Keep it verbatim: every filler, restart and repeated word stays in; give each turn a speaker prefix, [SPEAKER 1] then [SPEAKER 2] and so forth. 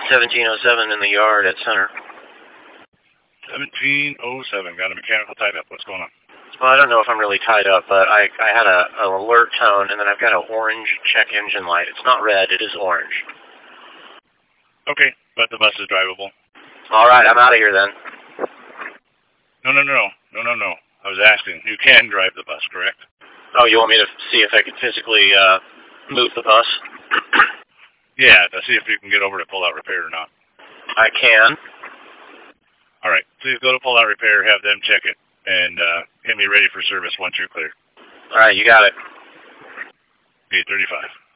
[SPEAKER 1] seventeen oh seven in the yard at Center.
[SPEAKER 2] seventeen oh seven. Got a mechanical tied up. What's going on?
[SPEAKER 1] Well, I don't know if I'm really tied up, but I, I had a, an alert tone, and then I've got an orange check engine light. It's not red. It is orange.
[SPEAKER 2] Okay, but the bus is drivable.
[SPEAKER 1] All right, I'm out of here then.
[SPEAKER 2] No, no, no, no, no, no. I was asking. You can drive the bus, correct?
[SPEAKER 1] Oh, you want me to see if I can physically uh, move the bus?
[SPEAKER 2] Yeah, to see if you can get over to pull-out repair or not.
[SPEAKER 1] I can.
[SPEAKER 2] All right. Please go to pull-out repair, have them check it, and uh, get me ready for service once you're clear.
[SPEAKER 1] All right, you got it.
[SPEAKER 2] eight thirty-five.